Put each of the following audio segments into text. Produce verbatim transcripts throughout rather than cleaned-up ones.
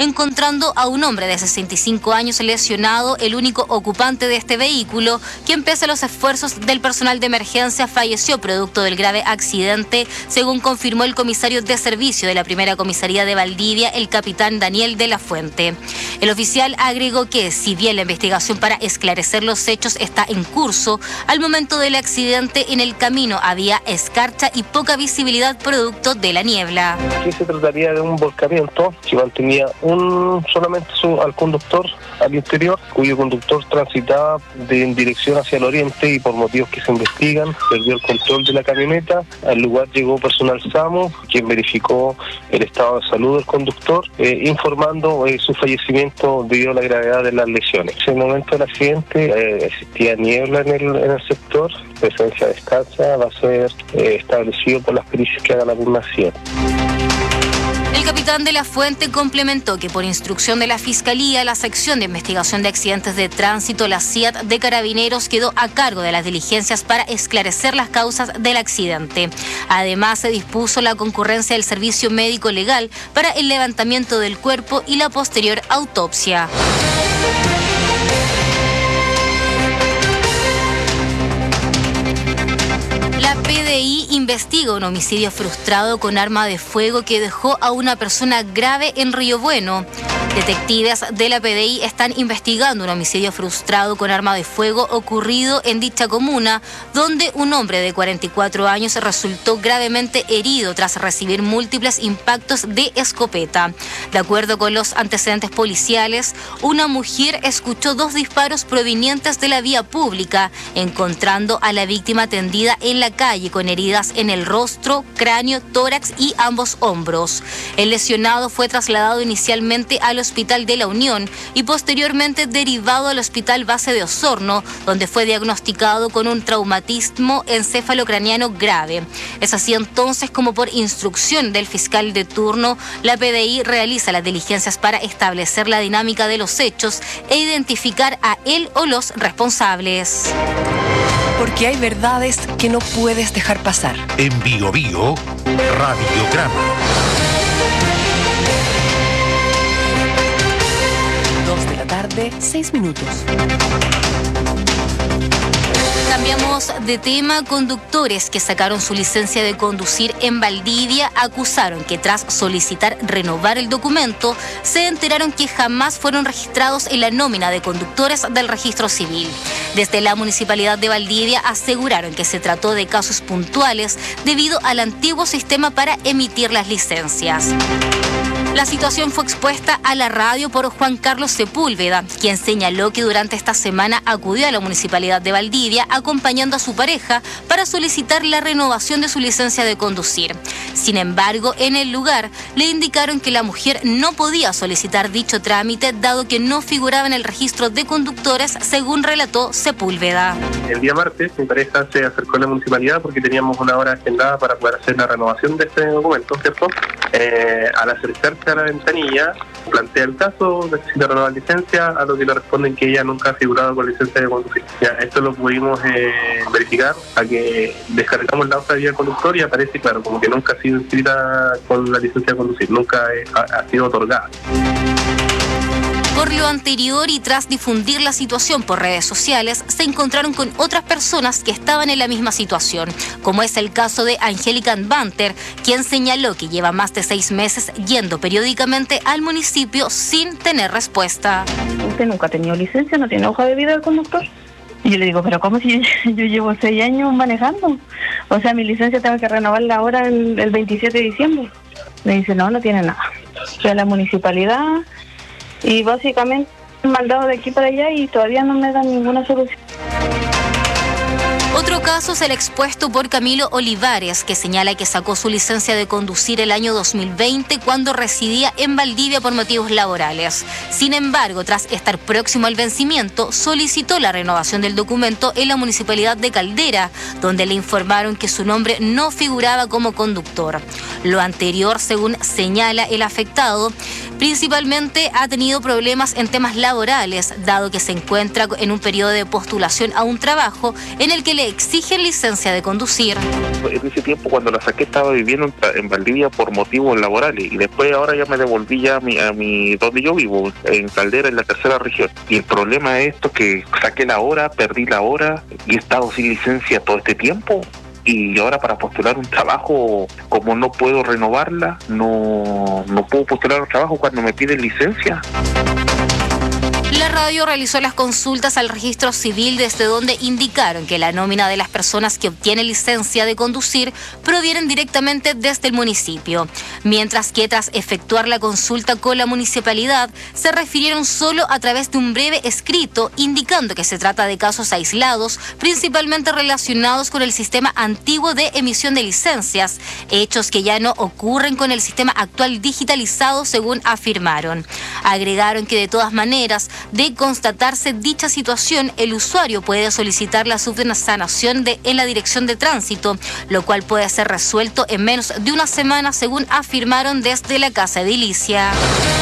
encontrando a un hombre de sesenta y cinco años lesionado, el único ocupante de este vehículo, quien pese a los esfuerzos del personal de emergencia falleció producto del grave accidente, según confirmó el comisario de servicio de la primera comisaría de Valdivia, el capitán Daniel de la Fuente. El oficial agregó que, si bien la investigación para esclarecer los hechos está en curso, al momento del accidente en el camino había escarcha y poca visibilidad producto de la niebla. Aquí se trataría de un volcamiento que mantenía un solamente su, al conductor al interior, cuyo conductor transitaba de, en dirección hacia el oriente y por motivos que se investigan perdió el control de la camioneta. Al lugar llegó personal SAMU, quien verificó el estado de salud del conductor, eh, informando eh, su fallecimiento debido a la gravedad de las lesiones. En el momento del accidente eh, existía niebla en el, en el sector, presencia de escarcha, va a ser eh, establecido por las pericias que haga la misma acción. El capitán de la Fuente complementó que por instrucción de la Fiscalía, la sección de investigación de accidentes de tránsito, la C I A T de Carabineros, quedó a cargo de las diligencias para esclarecer las causas del accidente. Además, se dispuso la concurrencia del servicio médico legal para el levantamiento del cuerpo y la posterior autopsia. La P D I investiga un homicidio frustrado con arma de fuego que dejó a una persona grave en Río Bueno. Detectives de la P D I están investigando un homicidio frustrado con arma de fuego ocurrido en dicha comuna, donde un hombre de cuarenta y cuatro años resultó gravemente herido tras recibir múltiples impactos de escopeta. De acuerdo con los antecedentes policiales, una mujer escuchó dos disparos provenientes de la vía pública, encontrando a la víctima tendida en la calle con heridas en el rostro, cráneo, tórax y ambos hombros. El lesionado fue trasladado inicialmente al Hospital de la Unión y posteriormente derivado al Hospital Base de Osorno, donde fue diagnosticado con un traumatismo encefalocraniano grave. Es así entonces como, por instrucción del fiscal de turno, la P D I realiza las diligencias para establecer la dinámica de los hechos e identificar a él o los responsables. Porque hay verdades que no puedes dejar pasar. En Bio Bio, Radiograma. Dos de la tarde, seis minutos. Cambiamos de tema. Conductores que sacaron su licencia de conducir en Valdivia acusaron que tras solicitar renovar el documento, se enteraron que jamás fueron registrados en la nómina de conductores del registro civil. Desde la Municipalidad de Valdivia aseguraron que se trató de casos puntuales debido al antiguo sistema para emitir las licencias. La situación fue expuesta a la radio por Juan Carlos Sepúlveda, quien señaló que durante esta semana acudió a la Municipalidad de Valdivia acompañando a su pareja para solicitar la renovación de su licencia de conducir. Sin embargo, en el lugar le indicaron que la mujer no podía solicitar dicho trámite dado que no figuraba en el registro de conductores, según relató Sepúlveda. El día martes mi pareja se acercó a la municipalidad porque teníamos una hora agendada para poder hacer la renovación de este documento, ¿cierto? Eh, al acercarse a la ventanilla, plantea el caso, necesita renovar licencia, a lo que le responden que ella nunca ha figurado con licencia de conducir. Ya, esto lo pudimos eh, verificar, a que descargamos la hoja de vida del conductor y aparece, claro, como que nunca ha sido inscrita con la licencia de conducir, nunca eh, ha, ha sido otorgada. Por lo anterior y tras difundir la situación por redes sociales, se encontraron con otras personas que estaban en la misma situación, como es el caso de Angélica Banter, quien señaló que lleva más de seis meses yendo periódicamente al municipio sin tener respuesta. ¿Usted nunca ha tenido licencia? ¿No tiene hoja de vida del conductor? Y yo le digo, ¿pero cómo si yo llevo seis años manejando? O sea, mi licencia tengo que renovarla ahora el, el veintisiete de diciembre. Me dice, no, no tiene nada. Fui a la municipalidad y básicamente me han mandado de aquí para allá y todavía no me dan ninguna solución. Otro caso es el expuesto por Camilo Olivares, que señala que sacó su licencia de conducir el año dos mil veinte cuando residía en Valdivia por motivos laborales. Sin embargo, tras estar próximo al vencimiento, solicitó la renovación del documento en la Municipalidad de Caldera, donde le informaron que su nombre no figuraba como conductor. Lo anterior, según señala el afectado, principalmente ha tenido problemas en temas laborales, dado que se encuentra en un periodo de postulación a un trabajo en el que le exigen licencia de conducir. En ese tiempo, cuando la saqué, estaba viviendo en, en Valdivia por motivos laborales, y después ahora ya me devolví ya a mi, a mi donde yo vivo, en Caldera, en la tercera región. Y el problema es esto, que saqué la hora, perdí la hora y he estado sin licencia todo este tiempo. Y ahora para postular un trabajo, como no puedo renovarla, no, no puedo postular un trabajo cuando me piden licencia. La radio realizó las consultas al registro civil, desde donde indicaron que la nómina de las personas que obtienen licencia de conducir provienen directamente desde el municipio, mientras que tras efectuar la consulta con la municipalidad se refirieron solo a través de un breve escrito indicando que se trata de casos aislados, principalmente relacionados con el sistema antiguo de emisión de licencias, hechos que ya no ocurren con el sistema actual digitalizado, según afirmaron. Agregaron que de todas maneras, de constatarse dicha situación, el usuario puede solicitar la subsanación de, en la Dirección de Tránsito, lo cual puede ser resuelto en menos de una semana, según afirmaron desde la Casa Edilicia.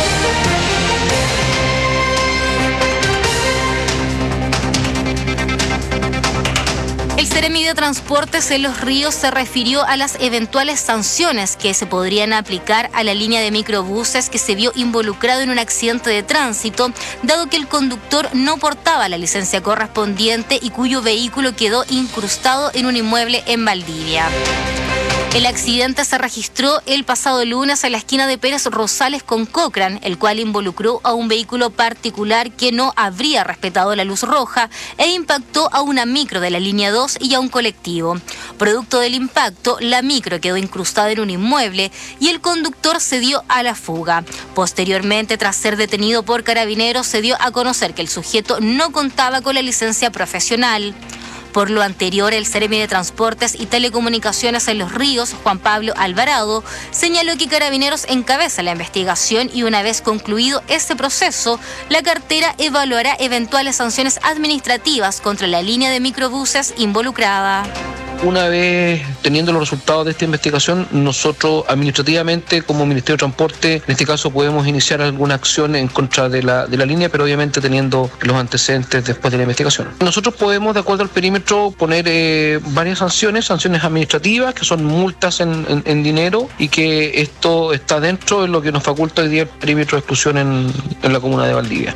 El Seremi de Transportes en Los Ríos se refirió a las eventuales sanciones que se podrían aplicar a la línea de microbuses que se vio involucrado en un accidente de tránsito, dado que el conductor no portaba la licencia correspondiente y cuyo vehículo quedó incrustado en un inmueble en Valdivia. El accidente se registró el pasado lunes en la esquina de Pérez Rosales con Cochrane, el cual involucró a un vehículo particular que no habría respetado la luz roja e impactó a una micro de la línea dos y a un colectivo. Producto del impacto, la micro quedó incrustada en un inmueble y el conductor se dio a la fuga. Posteriormente, tras ser detenido por carabineros, se dio a conocer que el sujeto no contaba con la licencia profesional. Por lo anterior, el Seremi de Transportes y Telecomunicaciones en Los Ríos, Juan Pablo Alvarado, señaló que Carabineros encabeza la investigación y una vez concluido ese proceso, la cartera evaluará eventuales sanciones administrativas contra la línea de microbuses involucrada. Una vez teniendo los resultados de esta investigación, nosotros administrativamente como Ministerio de Transporte, en este caso podemos iniciar alguna acción en contra de la, de la línea, pero obviamente teniendo los antecedentes después de la investigación. Nosotros podemos, de acuerdo al perímetro, poner eh, varias sanciones, sanciones administrativas, que son multas en, en, en dinero, y que esto está dentro de lo que nos faculta hoy día el perímetro de exclusión en, en la comuna de Valdivia.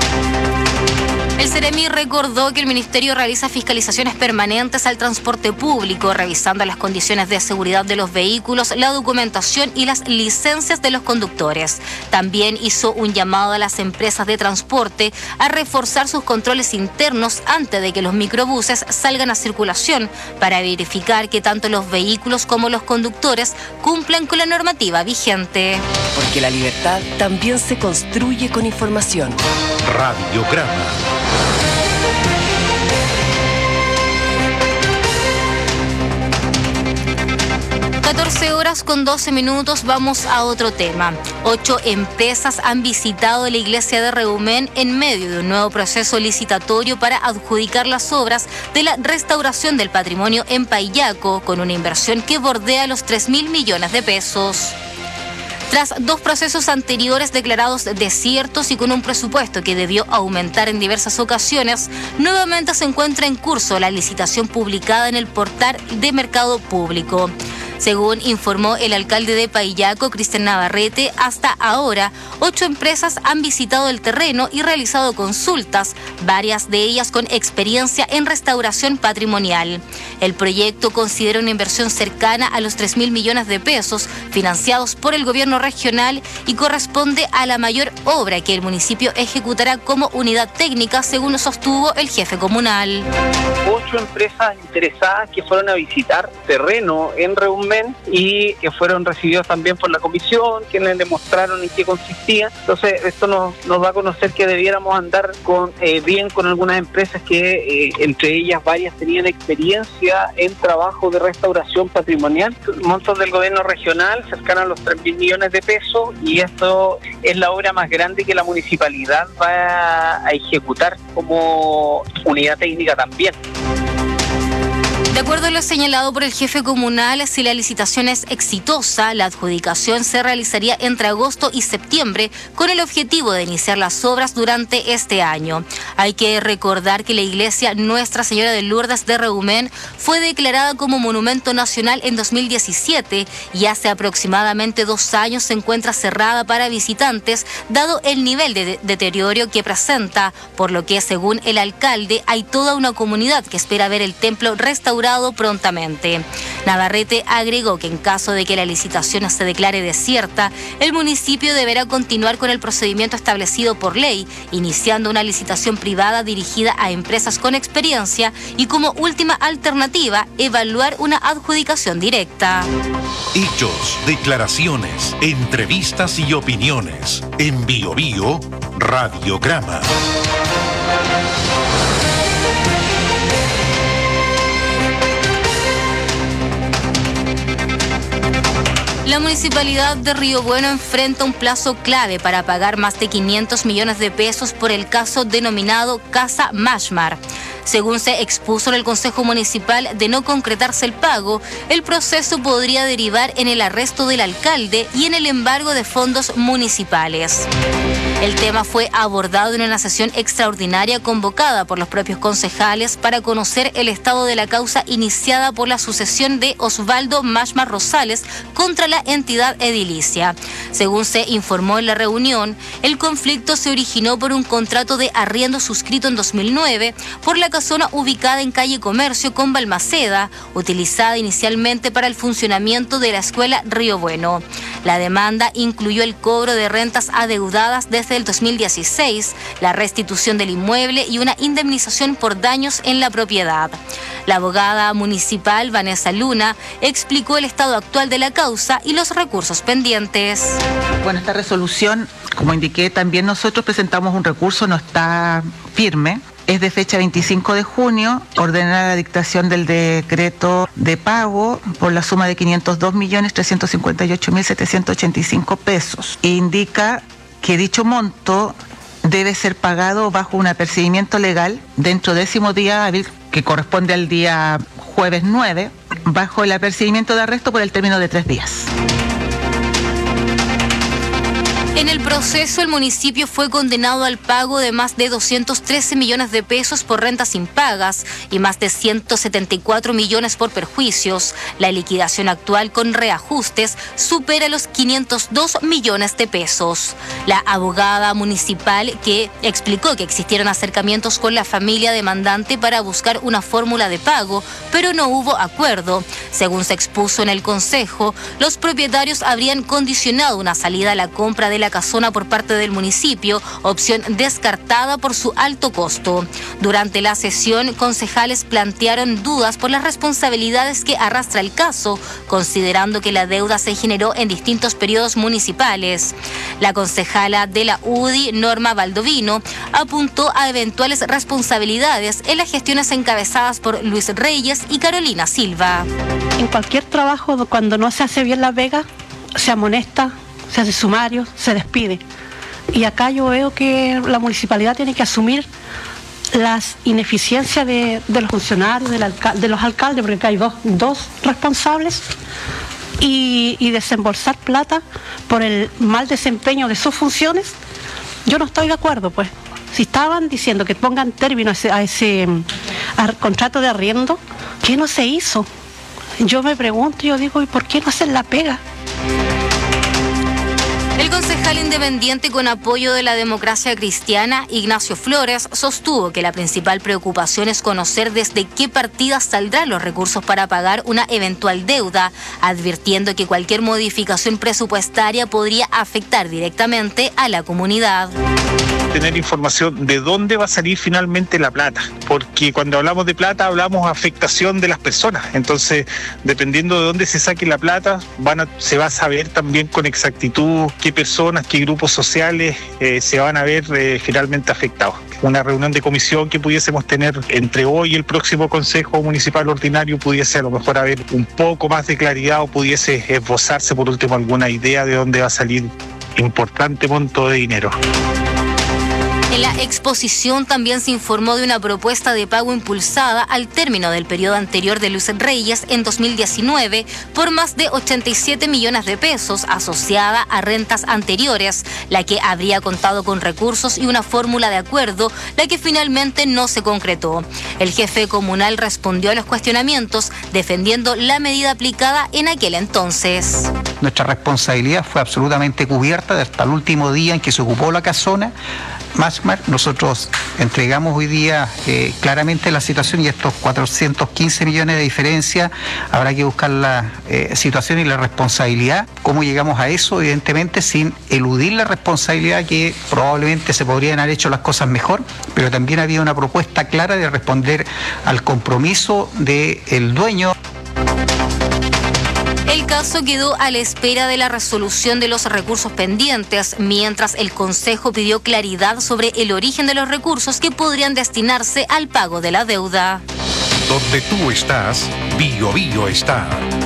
El Seremi recordó que el Ministerio realiza fiscalizaciones permanentes al transporte público, revisando las condiciones de seguridad de los vehículos, la documentación y las licencias de los conductores. También hizo un llamado a las empresas de transporte a reforzar sus controles internos antes de que los microbuses salgan a circulación, para verificar que tanto los vehículos como los conductores cumplan con la normativa vigente. Porque la libertad también se construye con información. Radiograma. catorce horas con doce minutos, vamos a otro tema. Ocho empresas han visitado la iglesia de Reumén en medio de un nuevo proceso licitatorio para adjudicar las obras de la restauración del patrimonio en Paillaco, con una inversión que bordea los tres mil millones de pesos. Tras dos procesos anteriores declarados desiertos y con un presupuesto que debió aumentar en diversas ocasiones, nuevamente se encuentra en curso la licitación publicada en el portal de Mercado Público. Según informó el alcalde de Paillaco, Cristian Navarrete, hasta ahora, ocho empresas han visitado el terreno y realizado consultas, varias de ellas con experiencia en restauración patrimonial. El proyecto considera una inversión cercana a los tres mil millones de pesos, financiados por el gobierno regional, y corresponde a la mayor obra que el municipio ejecutará como unidad técnica, según sostuvo el jefe comunal. Ocho empresas interesadas que fueron a visitar terreno en Reumén y que fueron recibidos también por la comisión, quienes le mostraron en qué consistía. Entonces esto nos, nos da a conocer que debiéramos andar con eh, bien con algunas empresas que eh, entre ellas varias tenían experiencia en trabajo de restauración patrimonial. Montos del gobierno regional cercanos a los tres mil millones de pesos, y esto es la obra más grande que la municipalidad va a ejecutar como unidad técnica también. De acuerdo a lo señalado por el jefe comunal, si la licitación es exitosa, la adjudicación se realizaría entre agosto y septiembre con el objetivo de iniciar las obras durante este año. Hay que recordar que la iglesia Nuestra Señora de Lourdes de Reumén fue declarada como Monumento Nacional en dos mil diecisiete y hace aproximadamente dos años se encuentra cerrada para visitantes, dado el nivel de deterioro que presenta, por lo que, según el alcalde, hay toda una comunidad que espera ver el templo restaurado prontamente. Navarrete agregó que en caso de que la licitación se declare desierta, el municipio deberá continuar con el procedimiento establecido por ley, iniciando una licitación privada dirigida a empresas con experiencia y, como última alternativa, evaluar una adjudicación directa. Hechos, declaraciones, entrevistas y opiniones. En Bio Bio, Radiograma. La municipalidad de Río Bueno enfrenta un plazo clave para pagar más de quinientos millones de pesos por el caso denominado Casa Mashmar. Según se expuso en el Consejo Municipal, de no concretarse el pago, el proceso podría derivar en el arresto del alcalde y en el embargo de fondos municipales. El tema fue abordado en una sesión extraordinaria convocada por los propios concejales para conocer el estado de la causa iniciada por la sucesión de Osvaldo Mashmar Rosales contra la entidad edilicia. Según se informó en la reunión, el conflicto se originó por un contrato de arriendo suscrito en dos mil nueve por la casona ubicada en calle Comercio con Balmaceda, utilizada inicialmente para el funcionamiento de la escuela Río Bueno. La demanda incluyó el cobro de rentas adeudadas desde el dos mil dieciséis, la restitución del inmueble y una indemnización por daños en la propiedad. La abogada municipal Vanessa Luna explicó el estado actual de la causa y los recursos pendientes. Bueno, esta resolución, como indiqué, también nosotros presentamos un recurso, no está firme. Es de fecha veinticinco de junio, ordena la dictación del decreto de pago por la suma de quinientos dos millones trescientos cincuenta y ocho mil setecientos ochenta y cinco pesos. E indica que dicho monto debe ser pagado bajo un apercibimiento legal dentro del décimo día hábil, que corresponde al día jueves nueve, bajo el apercibimiento de arresto por el término de tres días. En el proceso, el municipio fue condenado al pago de más de doscientos trece millones de pesos por rentas impagas y más de ciento setenta y cuatro millones por perjuicios. La liquidación actual con reajustes supera los quinientos dos millones de pesos. La abogada municipal, que explicó que existieron acercamientos con la familia demandante para buscar una fórmula de pago, pero no hubo acuerdo. Según se expuso en el consejo, los propietarios habrían condicionado una salida a la compra de la casona por parte del municipio, opción descartada por su alto costo. Durante la sesión, concejales plantearon dudas por las responsabilidades que arrastra el caso, considerando que la deuda se generó en distintos periodos municipales. La concejala de la U D I, Norma Baldovino, apuntó a eventuales responsabilidades en las gestiones encabezadas por Luis Reyes y Carolina Silva. En cualquier trabajo, cuando no se hace bien la pega, se amonesta, se hace sumario, se despide. Y acá yo veo que la municipalidad tiene que asumir las ineficiencias de, de los funcionarios, del alca- de los alcaldes, porque acá hay dos, dos responsables, y, y desembolsar plata por el mal desempeño de sus funciones. Yo no estoy de acuerdo, pues. Si estaban diciendo que pongan término a ese, a ese a contrato de arriendo, ¿qué no se hizo? Yo me pregunto, yo digo, ¿y por qué no hacen la pega? El concejal independiente con apoyo de la Democracia Cristiana, Ignacio Flores, sostuvo que la principal preocupación es conocer desde qué partidas saldrán los recursos para pagar una eventual deuda, advirtiendo que cualquier modificación presupuestaria podría afectar directamente a la comunidad. Tener información de dónde va a salir finalmente la plata, porque cuando hablamos de plata hablamos de afectación de las personas, entonces dependiendo de dónde se saque la plata van a, se va a saber también con exactitud qué personas, qué grupos sociales eh, se van a ver eh, finalmente afectados. Una reunión de comisión que pudiésemos tener entre hoy y el próximo Consejo Municipal Ordinario pudiese a lo mejor haber un poco más de claridad o pudiese esbozarse por último alguna idea de dónde va a salir importante monto de dinero. En la exposición también se informó de una propuesta de pago impulsada al término del periodo anterior de Luis Reyes en dos mil diecinueve por más de ochenta y siete millones de pesos asociada a rentas anteriores, la que habría contado con recursos y una fórmula de acuerdo, la que finalmente no se concretó. El jefe comunal respondió a los cuestionamientos defendiendo la medida aplicada en aquel entonces. Nuestra responsabilidad fue absolutamente cubierta hasta el último día en que se ocupó la casona. Masmar, nosotros entregamos hoy día eh, claramente la situación y estos cuatrocientos quince millones de diferencia, habrá que buscar la eh, situación y la responsabilidad. ¿Cómo llegamos a eso? Evidentemente sin eludir la responsabilidad, que probablemente se podrían haber hecho las cosas mejor, pero también había una propuesta clara de responder al compromiso del dueño. El caso quedó a la espera de la resolución de los recursos pendientes, mientras el Consejo pidió claridad sobre el origen de los recursos que podrían destinarse al pago de la deuda. Donde tú estás, Bio Bio está.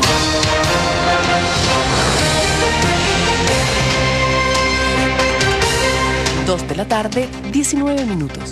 Dos de la tarde, diecinueve minutos.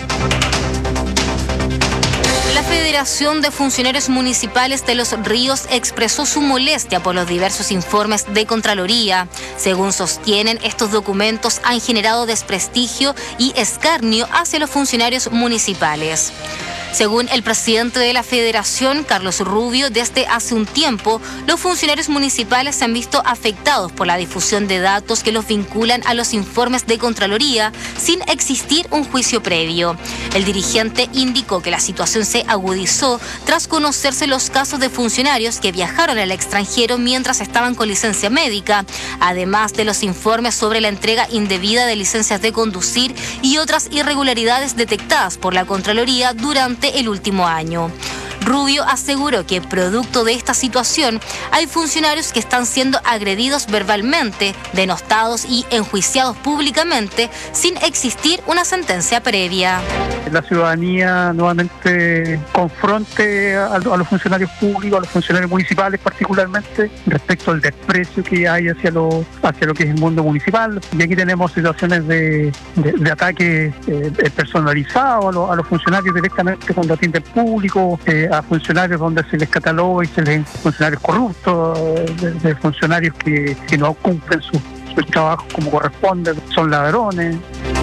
La Federación de Funcionarios Municipales de Los Ríos expresó su molestia por los diversos informes de Contraloría. Según sostienen, estos documentos han generado desprestigio y escarnio hacia los funcionarios municipales. Según el presidente de la Federación, Carlos Rubio, desde hace un tiempo, los funcionarios municipales se han visto afectados por la difusión de datos que los vinculan a los informes de Contraloría sin existir un juicio previo. El dirigente indicó que la situación se agudizó tras conocerse los casos de funcionarios que viajaron al extranjero mientras estaban con licencia médica, además de los informes sobre la entrega indebida de licencias de conducir y otras irregularidades detectadas por la Contraloría durante el último año. Rubio aseguró que producto de esta situación hay funcionarios que están siendo agredidos verbalmente, denostados y enjuiciados públicamente sin existir una sentencia previa. La ciudadanía nuevamente confronte a, a los funcionarios públicos, a los funcionarios municipales particularmente, respecto al desprecio que hay hacia lo, hacia lo que es el mundo municipal. Y aquí tenemos situaciones de, de, de ataque eh, personalizado a, lo, a los funcionarios directamente cuando atienden público, eh, a funcionarios donde se les cataloga y se les funcionarios corruptos, de, de funcionarios que, que no cumplen sus su trabajo como corresponde, son ladrones.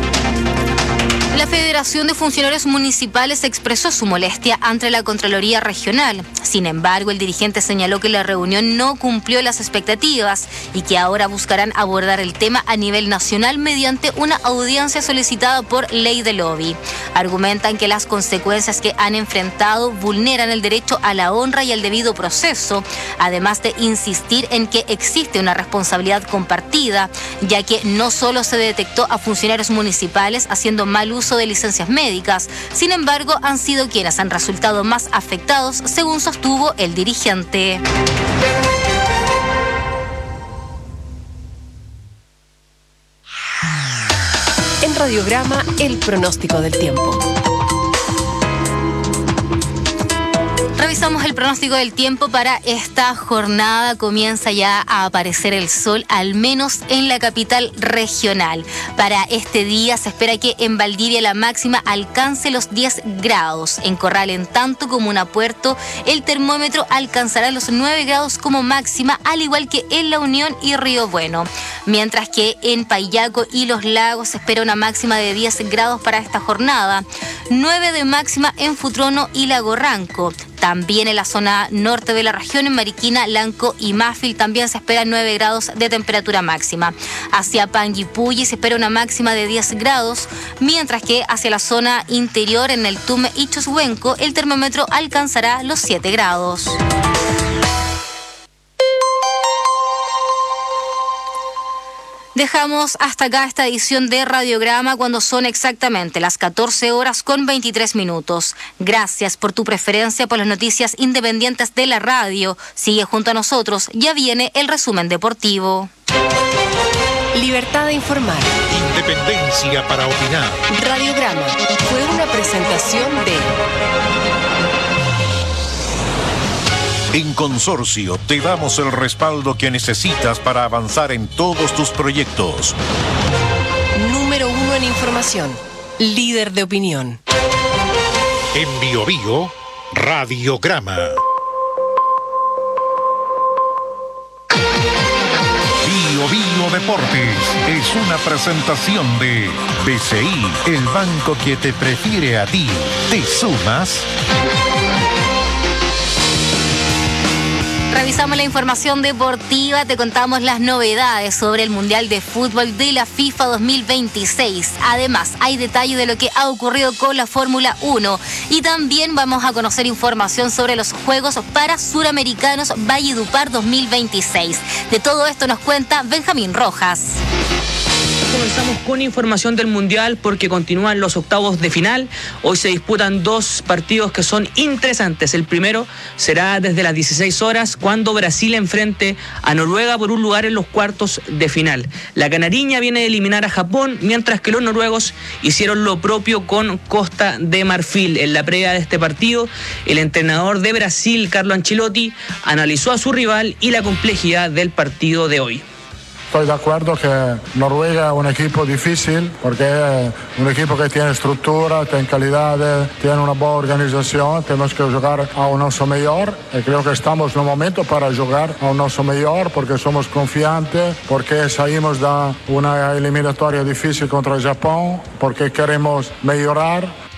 La Federación de Funcionarios Municipales expresó su molestia ante la Contraloría Regional. Sin embargo, el dirigente señaló que la reunión no cumplió las expectativas y que ahora buscarán abordar el tema a nivel nacional mediante una audiencia solicitada por ley de lobby. Argumentan que las consecuencias que han enfrentado vulneran el derecho a la honra y al debido proceso, además de insistir en que existe una responsabilidad compartida, ya que no solo se detectó a funcionarios municipales haciendo mal uso de licencias médicas, sin embargo han sido quienes han resultado más afectados, según sostuvo el dirigente. En Radiograma, el pronóstico del tiempo. Revisamos el pronóstico del tiempo para esta jornada. Comienza ya a aparecer el sol, al menos en la capital regional. Para este día se espera que en Valdivia la máxima alcance los diez grados. En Corral, en tanto, Comuna Puerto, el termómetro alcanzará los nueve grados como máxima, al igual que en La Unión y Río Bueno. Mientras que en Payaco y Los Lagos se espera una máxima de diez grados para esta jornada. nueve de máxima en Futrono y Lago Ranco. También en la zona norte de la región, en Mariquina, Lanco y Mafil, también se esperan nueve grados de temperatura máxima. Hacia Panguipulli se espera una máxima de diez grados, mientras que hacia la zona interior, en el Tume y Choshuenco, el termómetro alcanzará los siete grados. Dejamos hasta acá esta edición de Radiograma cuando son exactamente las catorce horas con veintitrés minutos. Gracias por tu preferencia por las noticias independientes de la radio. Sigue junto a nosotros, ya viene el resumen deportivo. Libertad de informar. Independencia para opinar. Radiograma fue una presentación de... En Consorcio te damos el respaldo que necesitas para avanzar en todos tus proyectos. Número uno en información. líder de opinión. En Bio Bio, Radiograma. Bio Bio Deportes es una presentación de B C I, el banco que te prefiere a ti. ¿Te sumas? Revisamos la información deportiva, te contamos las novedades sobre el Mundial de Fútbol de la FIFA dos mil veintiséis. Además, hay detalles de lo que ha ocurrido con la Fórmula uno y también vamos a conocer información sobre los Juegos para Suramericanos Valledupar dos mil veintiséis. De todo esto nos cuenta Benjamín Rojas. Comenzamos con información del Mundial porque continúan los octavos de final. Hoy se disputan dos partidos que son interesantes. El primero será desde las dieciséis horas cuando Brasil enfrente a Noruega por un lugar en los cuartos de final. La canariña viene de eliminar a Japón, mientras que los noruegos hicieron lo propio con Costa de Marfil. En la previa de este partido, el entrenador de Brasil, Carlo Ancelotti, analizó a su rival y la complejidad del partido de hoy. Estoy de acuerdo que Noruega es un equipo difícil porque es un equipo que tiene estructura, tiene calidad, tiene una buena organización. Tenemos que jugar a un oso mejor y creo que estamos en un momento para jugar a un oso mejor porque somos confiantes, porque salimos de una eliminatoria difícil contra Japón, porque queremos mejorar.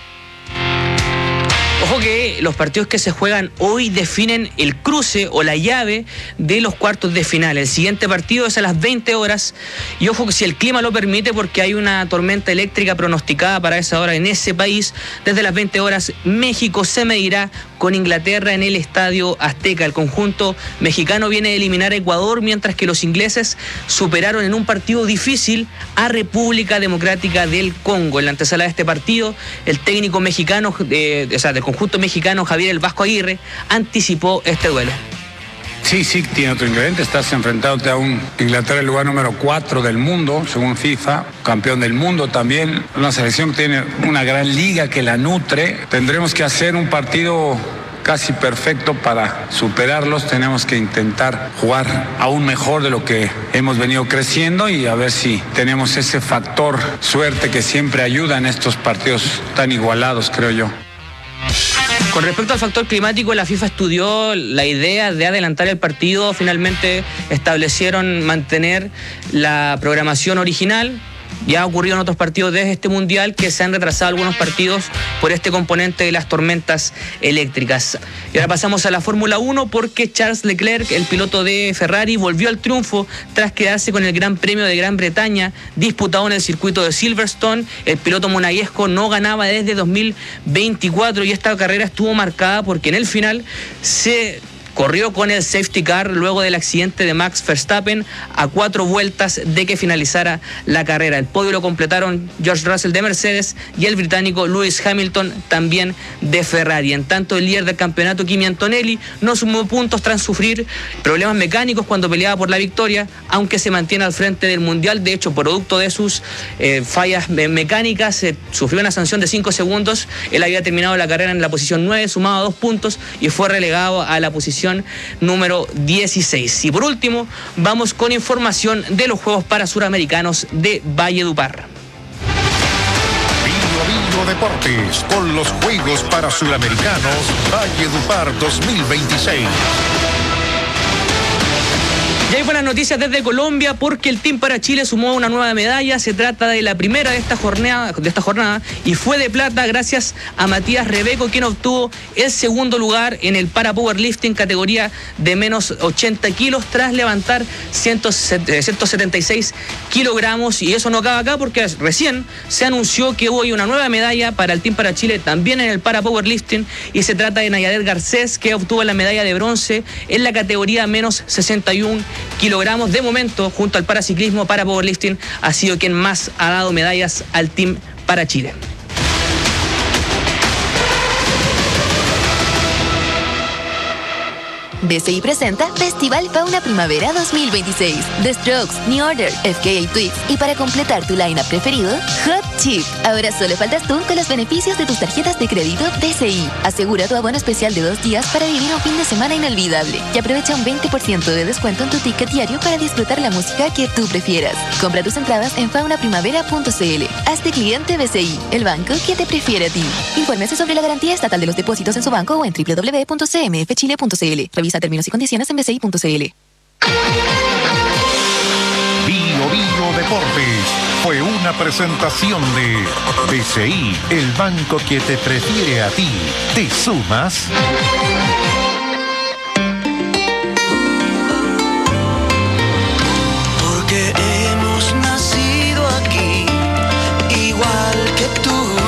Ojo que los partidos que se juegan hoy definen el cruce o la llave de los cuartos de final. El siguiente partido es a las veinte horas y ojo que si el clima lo permite, porque hay una tormenta eléctrica pronosticada para esa hora en ese país, desde las veinte horas México se medirá con Inglaterra en el Estadio Azteca. El conjunto mexicano viene de eliminar a Ecuador, mientras que los ingleses superaron en un partido difícil a República Democrática del Congo. En la antesala de este partido, el técnico mexicano, eh, o sea, del conjunto mexicano, Javier El Vasco Aguirre, anticipó este duelo. Sí, sí, tiene otro ingrediente. Estás enfrentándote a un Inglaterra, el lugar número cuatro del mundo, según FIFA, campeón del mundo también. Una selección que tiene una gran liga que la nutre. Tendremos que hacer un partido casi perfecto para superarlos. Tenemos que intentar jugar aún mejor de lo que hemos venido creciendo y a ver si tenemos ese factor suerte que siempre ayuda en estos partidos tan igualados, creo yo. Con respecto al factor climático, la FIFA estudió la idea de adelantar el partido. Finalmente establecieron mantener la programación original. Ya ha ocurrido en otros partidos de este mundial que se han retrasado algunos partidos por este componente de las tormentas eléctricas. Y ahora pasamos a la Fórmula uno porque Charles Leclerc, el piloto de Ferrari, volvió al triunfo tras quedarse con el Gran Premio de Gran Bretaña disputado en el circuito de Silverstone. El piloto monegasco no ganaba desde dos mil veinticuatro y esta carrera estuvo marcada porque en el final se corrió con el safety car luego del accidente de Max Verstappen a cuatro vueltas de que finalizara la carrera. El podio lo completaron George Russell de Mercedes y el británico Lewis Hamilton también de Ferrari. En tanto, el líder del campeonato, Kimi Antonelli, no sumó puntos tras sufrir problemas mecánicos cuando peleaba por la victoria, aunque se mantiene al frente del mundial. De hecho, producto de sus eh, fallas mecánicas, eh, sufrió una sanción de cinco segundos. Él había terminado la carrera en la posición nueve, sumado dos puntos y fue relegado a la posición número dieciséis. Y por último, vamos con información de los Juegos para Suramericanos de Valledupar. Bio Bio Deportes con los Juegos para Suramericanos Valledupar dos mil veintiséis. Y hay buenas noticias desde Colombia porque el Team para Chile sumó una nueva medalla. Se trata de la primera de esta jornada, de esta jornada y fue de plata gracias a Matías Rebeco, quien obtuvo el segundo lugar en el para powerlifting categoría de menos ochenta kilos tras levantar ciento setenta y seis kilogramos. Y eso no acaba acá porque recién se anunció que hoy una nueva medalla para el Team para Chile también en el para powerlifting y se trata de Nayadet Garcés, que obtuvo la medalla de bronce en la categoría menos sesenta y uno kilogramos. De momento, junto al paraciclismo, para powerlifting, ha sido quien más ha dado medallas al Team para Chile. B C I presenta Festival Fauna Primavera dos mil veintiséis. The Strokes, New Order, F K A Twigs y para completar tu line-up preferido, Hot Chip. Ahora solo faltas tú con los beneficios de tus tarjetas de crédito B C I. Asegura tu abono especial de dos días para vivir un fin de semana inolvidable y aprovecha un veinte por ciento de descuento en tu ticket diario para disfrutar la música que tú prefieras. Compra tus entradas en fauna primavera punto c l. Hazte cliente B C I, el banco que te prefiere a ti. Infórmese sobre la garantía estatal de los depósitos en su banco o en doble u doble u doble u punto c m f chile punto c l. Revisa términos y condiciones en b c i punto c l. Bio Bio Deportes fue una presentación de B C I, el banco que te prefiere a ti. ¿Te sumas? Porque hemos nacido aquí, igual que tú.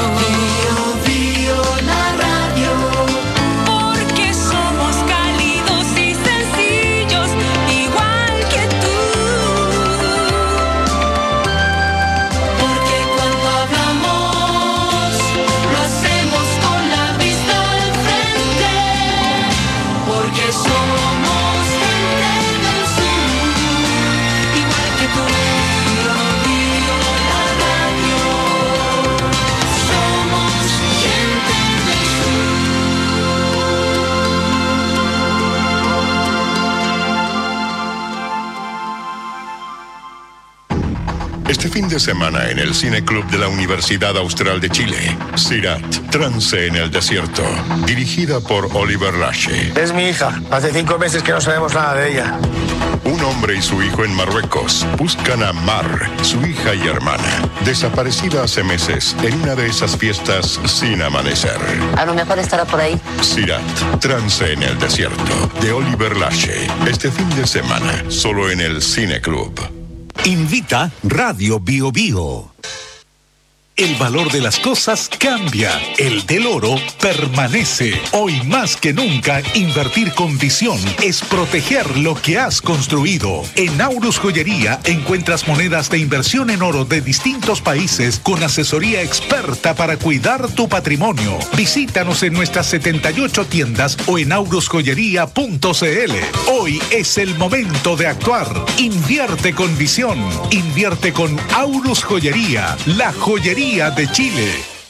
Este fin de semana en el Cine Club de la Universidad Austral de Chile, Sirat, Trance en el Desierto, dirigida por Oliver Lache. Es mi hija. Hace cinco meses que no sabemos nada de ella. Un hombre y su hijo en Marruecos buscan a Mar, su hija y hermana, desaparecida hace meses en una de esas fiestas sin amanecer. A lo mejor estará por ahí. Sirat, Trance en el Desierto, de Oliver Lache. Este fin de semana, solo en el Cine Club. Invita Radio Bio Bio. El valor de las cosas cambia, el del oro permanece. Hoy más que nunca, invertir con visión es proteger lo que has construido. En Aurus Joyería encuentras monedas de inversión en oro de distintos países con asesoría experta para cuidar tu patrimonio. Visítanos en nuestras setenta y ocho tiendas o en aurus joyería punto c l. Hoy es el momento de actuar. Invierte con visión. Invierte con Aurus Joyería, la joyería de Chile.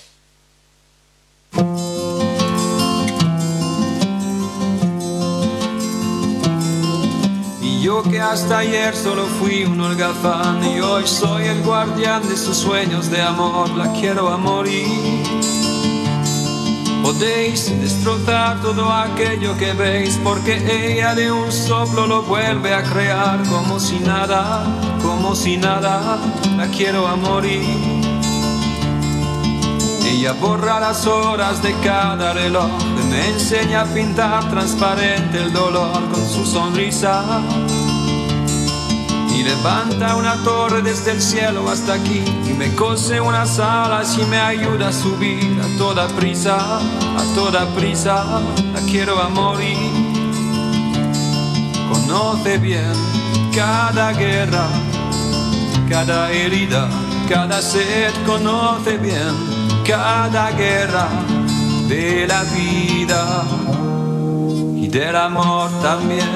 Y yo que hasta ayer solo fui un holgazán y hoy soy el guardián de sus sueños de amor, la quiero a morir. Podéis destrozar todo aquello que veis porque ella de un soplo lo vuelve a crear como si nada, como si nada, la quiero a morir. Ella borra las horas de cada reloj, me enseña a pintar transparente el dolor con su sonrisa. Y levanta una torre desde el cielo hasta aquí, y me cose unas alas y me ayuda a subir a toda prisa, a toda prisa, la quiero a morir. Conoce bien cada guerra, cada herida, cada sed, conoce bien cada guerra de la vida y del amor también.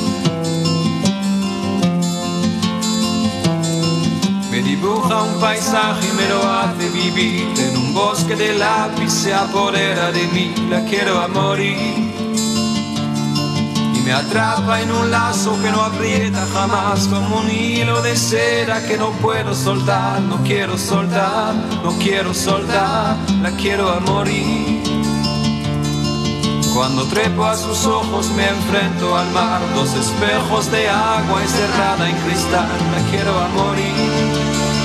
Me dibuja un paisaje y me lo hace vivir. En un bosque de lápiz se apodera de mí, la quiero a morir. Y me atrapa en un lazo que no aprieta jamás, como un hilo de seda que no puedo soltar. No quiero soltar, no quiero soltar, la quiero a morir. Cuando trepo a sus ojos me enfrento al mar, dos espejos de agua encerrada en cristal, la quiero a morir.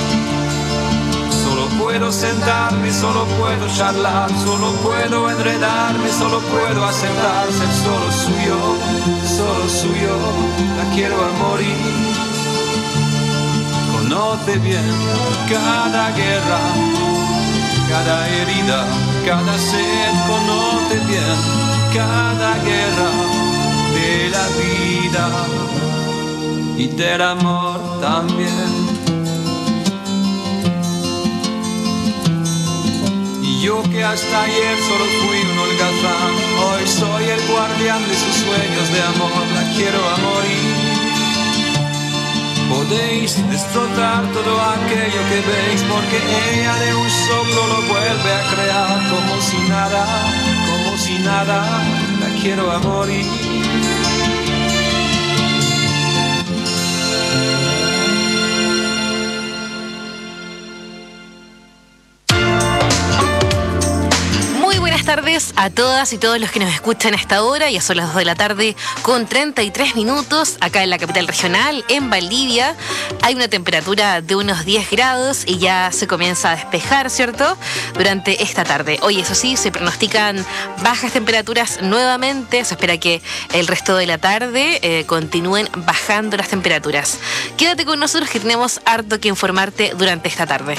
Solo puedo sentarme, solo puedo charlar, solo puedo enredarme, solo puedo aceptar ser solo suyo, solo suyo, la quiero a morir. Conoce bien cada guerra, cada herida, cada sed, conoce bien cada guerra de la vida y del amor también. Y yo que hasta ayer solo fui un holgazán, hoy soy el guardián de sus sueños de amor, la quiero a morir. Podéis destrozar todo aquello que veis, porque ella de un soplo lo vuelve a crear, como si nada, como si nada, la quiero a morir. Buenas tardes a todas y todos los que nos escuchan a esta hora. Ya son las dos de la tarde con treinta y tres minutos acá en la capital regional, en Valdivia. Hay una temperatura de unos diez grados y ya se comienza a despejar, ¿cierto? Durante esta tarde. Hoy, eso sí, se pronostican bajas temperaturas nuevamente. Se espera que el resto de la tarde eh, continúen bajando las temperaturas. Quédate con nosotros que tenemos harto que informarte durante esta tarde.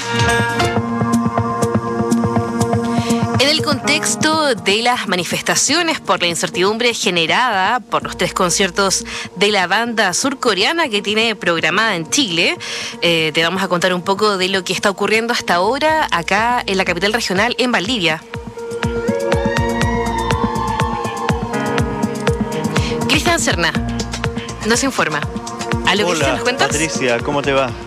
En el contexto de las manifestaciones por la incertidumbre generada por los tres conciertos de la banda surcoreana que tiene programada en Chile, eh, te vamos a contar un poco de lo que está ocurriendo hasta ahora acá en la capital regional, en Valdivia. Cristian Serna nos informa. ¿Aló, Cristian, nos cuentas? Patricia, ¿cómo te va?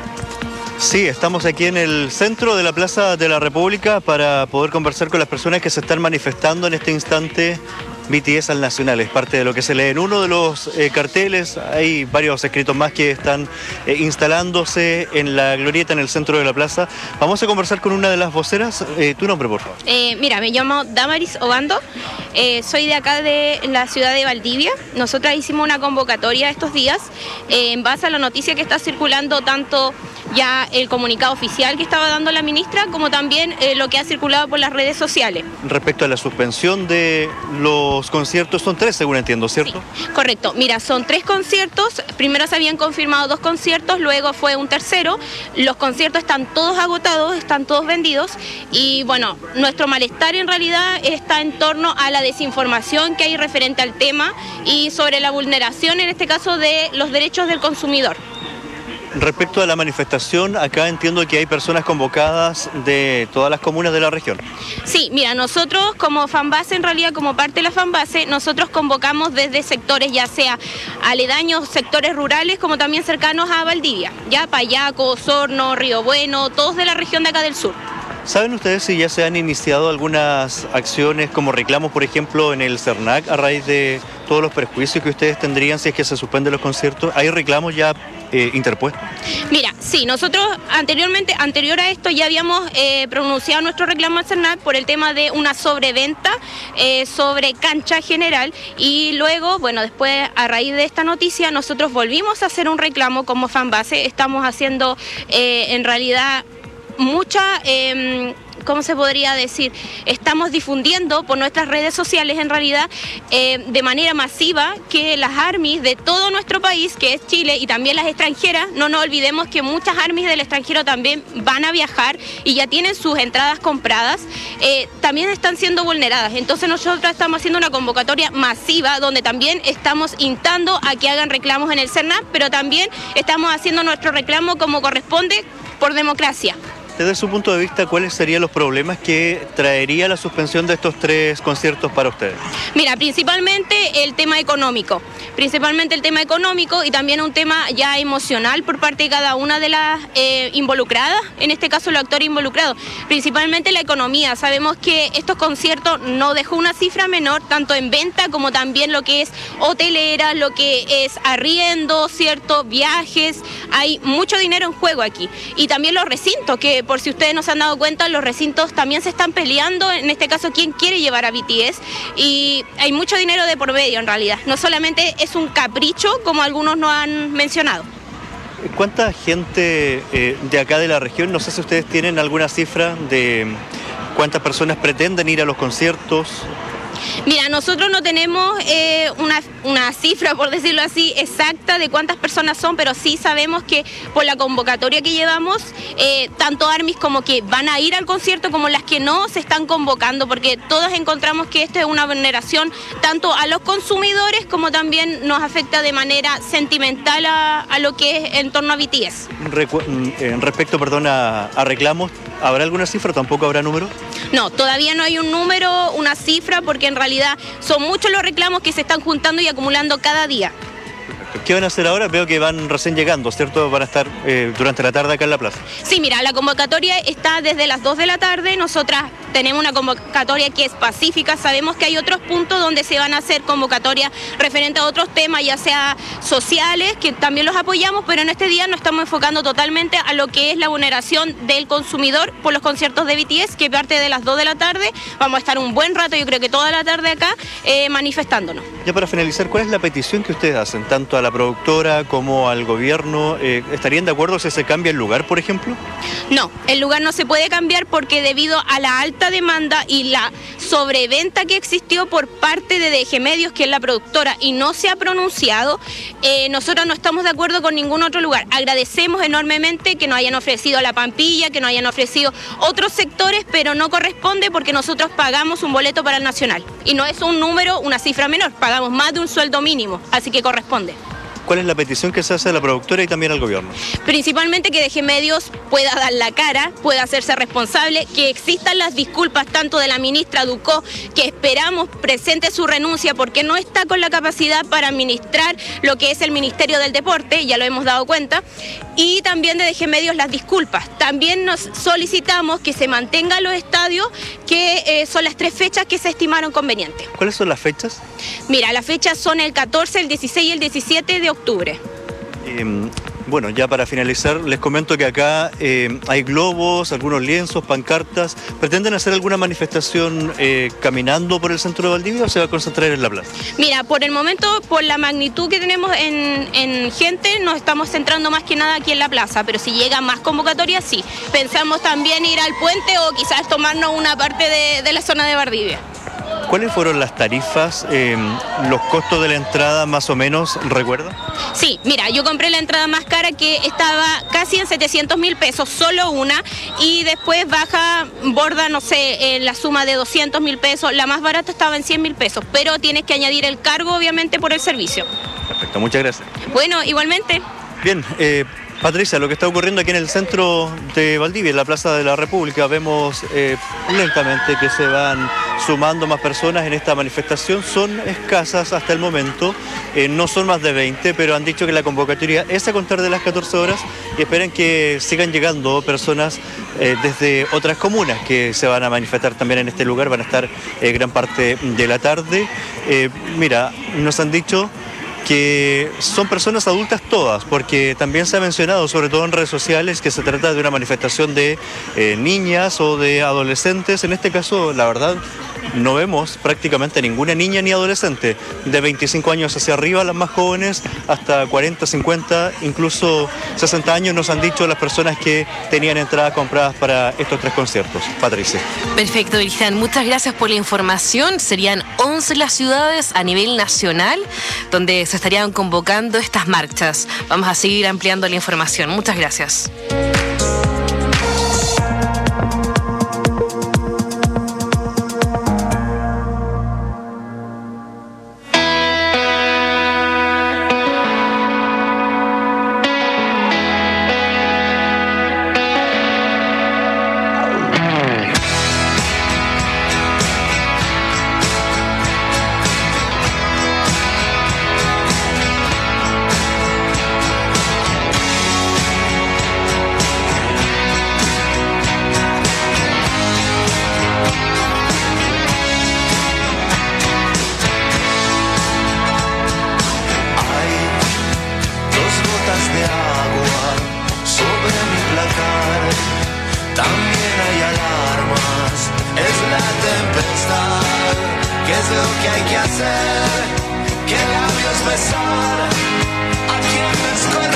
Sí, estamos aquí en el centro de la Plaza de la República para poder conversar con las personas que se están manifestando en este instante. B T S al Nacional es parte de lo que se lee en uno de los eh, carteles. Hay varios escritos más que están eh, instalándose en la glorieta en el centro de la plaza. Vamos a conversar con una de las voceras. Eh, tu nombre, por favor. Eh, mira, me llamo Damaris Obando. Eh, soy de acá de la ciudad de Valdivia. Nosotras hicimos una convocatoria estos días eh, en base a la noticia que está circulando, tanto ya el comunicado oficial que estaba dando la ministra, como también eh, lo que ha circulado por las redes sociales. Respecto a la suspensión de los conciertos, son tres según entiendo, ¿cierto? Sí, correcto. Mira, son tres conciertos. Primero se habían confirmado dos conciertos, luego fue un tercero. Los conciertos están todos agotados, están todos vendidos. Y bueno, nuestro malestar en realidad está en torno a la desinformación que hay referente al tema y sobre la vulneración, en este caso, de los derechos del consumidor. Respecto a la manifestación, acá entiendo que hay personas convocadas de todas las comunas de la región. Sí, mira, nosotros como fanbase, en realidad como parte de la fanbase, nosotros convocamos desde sectores ya sea aledaños, sectores rurales, como también cercanos a Valdivia, ya Payaco, Osorno, Río Bueno, todos de la región de acá del sur. ¿Saben ustedes si ya se han iniciado algunas acciones como reclamos, por ejemplo, en el CERNAC a raíz de todos los perjuicios que ustedes tendrían si es que se suspenden los conciertos? ¿Hay reclamos ya eh, interpuestos? Mira, sí, nosotros anteriormente, anterior a esto ya habíamos eh, pronunciado nuestro reclamo al CERNAC por el tema de una sobreventa eh, sobre cancha general, y luego, bueno, después a raíz de esta noticia nosotros volvimos a hacer un reclamo como fanbase. Estamos haciendo eh, en realidad mucha, eh, ¿cómo se podría decir? Estamos difundiendo por nuestras redes sociales en realidad eh, de manera masiva que las ARMYs de todo nuestro país, que es Chile, y también las extranjeras, no nos olvidemos que muchas ARMYs del extranjero también van a viajar y ya tienen sus entradas compradas, eh, también están siendo vulneradas. Entonces nosotros estamos haciendo una convocatoria masiva donde también estamos instando a que hagan reclamos en el CERNAC, pero también estamos haciendo nuestro reclamo como corresponde por democracia. Desde su punto de vista, ¿cuáles serían los problemas que traería la suspensión de estos tres conciertos para ustedes? Mira, principalmente el tema económico, principalmente el tema económico y también un tema ya emocional por parte de cada una de las eh, involucradas, en este caso los actores involucrados, principalmente la economía. Sabemos que estos conciertos no dejó una cifra menor, tanto en venta como también lo que es hotelera, lo que es arriendo, ¿cierto? Viajes, hay mucho dinero en juego aquí. Y también los recintos, que por si ustedes no se han dado cuenta, los recintos también se están peleando, en este caso, quién quiere llevar a B T S, y hay mucho dinero de por medio en realidad, no solamente es un capricho como algunos nos han mencionado. ¿Cuánta gente eh, de acá de la región, no sé si ustedes tienen alguna cifra de cuántas personas pretenden ir a los conciertos? Mira, nosotros no tenemos eh, una, una cifra, por decirlo así, exacta de cuántas personas son, pero sí sabemos que por la convocatoria que llevamos, eh, tanto ARMYs como que van a ir al concierto como las que no se están convocando, porque todos encontramos que esto es una vulneración tanto a los consumidores como también nos afecta de manera sentimental a, a lo que es en torno a B T S. Recu en respecto, perdón, a, a reclamos, ¿Habrá alguna cifra? ¿Tampoco habrá número? No, todavía no hay un número, una cifra, porque en realidad son muchos los reclamos que se están juntando y acumulando cada día. ¿Qué van a hacer ahora? Veo que van recién llegando, ¿cierto? Van a estar eh, durante la tarde acá en la plaza. Sí, mira, la convocatoria está desde las dos de la tarde. Nosotras tenemos una convocatoria que es pacífica. Sabemos que hay otros puntos donde se van a hacer convocatorias referentes a otros temas, ya sea sociales, que también los apoyamos, pero en este día nos estamos enfocando totalmente a lo que es la vulneración del consumidor por los conciertos de B T S, que parte de las dos de la tarde. Vamos a estar un buen rato, yo creo que toda la tarde acá, eh, manifestándonos. Ya para finalizar, ¿cuál es la petición que ustedes hacen, tanto a la productora como al gobierno? Eh, ¿Estarían de acuerdo si se cambia el lugar, por ejemplo? No, el lugar no se puede cambiar porque debido a la alta demanda y la sobreventa que existió por parte de D G Medios, que es la productora, y no se ha pronunciado, eh, nosotros no estamos de acuerdo con ningún otro lugar. Agradecemos enormemente que nos hayan ofrecido la Pampilla, que nos hayan ofrecido otros sectores, pero no corresponde porque nosotros pagamos un boleto para el Nacional. Y no es un número, una cifra menor, pagamos más de un sueldo mínimo, así que corresponde. ¿Cuál es la petición que se hace a la productora y también al gobierno? Principalmente que D G Medios pueda dar la cara, pueda hacerse responsable, que existan las disculpas tanto de la ministra Ducó, que esperamos presente su renuncia porque no está con la capacidad para administrar lo que es el Ministerio del Deporte, ya lo hemos dado cuenta, y también de D G Medios las disculpas. También nos solicitamos que se mantengan los estadios, que eh, son las tres fechas que se estimaron convenientes. ¿Cuáles son las fechas? Mira, las fechas son el catorce, el dieciséis y el diecisiete de octubre. Eh, bueno, ya para finalizar, les comento que acá eh, hay globos, algunos lienzos, pancartas. ¿Pretenden hacer alguna manifestación eh, caminando por el centro de Valdivia o se va a concentrar en la plaza? Mira, por el momento, por la magnitud que tenemos en, en gente, nos estamos centrando más que nada aquí en la plaza, pero si llegan más convocatorias, sí. Pensamos también ir al puente o quizás tomarnos una parte de, de la zona de Valdivia. ¿Cuáles fueron las tarifas, eh, los costos de la entrada más o menos, recuerda? Sí, mira, yo compré la entrada más cara que estaba casi en setecientos mil pesos, solo una, y después baja, borda, no sé, en la suma de doscientos mil pesos, la más barata estaba en cien mil pesos, pero tienes que añadir el cargo, obviamente, por el servicio. Perfecto, muchas gracias. Bueno, igualmente. Bien, eh, Patricia, lo que está ocurriendo aquí en el centro de Valdivia, en la Plaza de la República, vemos eh, lentamente que se van sumando más personas en esta manifestación. Son escasas hasta el momento, eh, no son más de veinte, pero han dicho que la convocatoria es a contar de las catorce horas y esperan que sigan llegando personas eh, desde otras comunas que se van a manifestar también en este lugar, van a estar eh, gran parte de la tarde. Eh, mira, nos han dicho que son personas adultas todas, porque también se ha mencionado, sobre todo en redes sociales, que se trata de una manifestación de eh, niñas o de adolescentes. En este caso, la verdad, no vemos prácticamente ninguna niña ni adolescente. De veinticinco años hacia arriba, las más jóvenes, hasta cuarenta, cincuenta, incluso sesenta años nos han dicho las personas que tenían entradas compradas para estos tres conciertos. Patricia. Perfecto, Virgen. Muchas gracias por la información. Serían once las ciudades a nivel nacional donde se estarían convocando estas marchas. Vamos a seguir ampliando la información. Muchas gracias. que hay que hacer, que labios besar, a quien desconoce.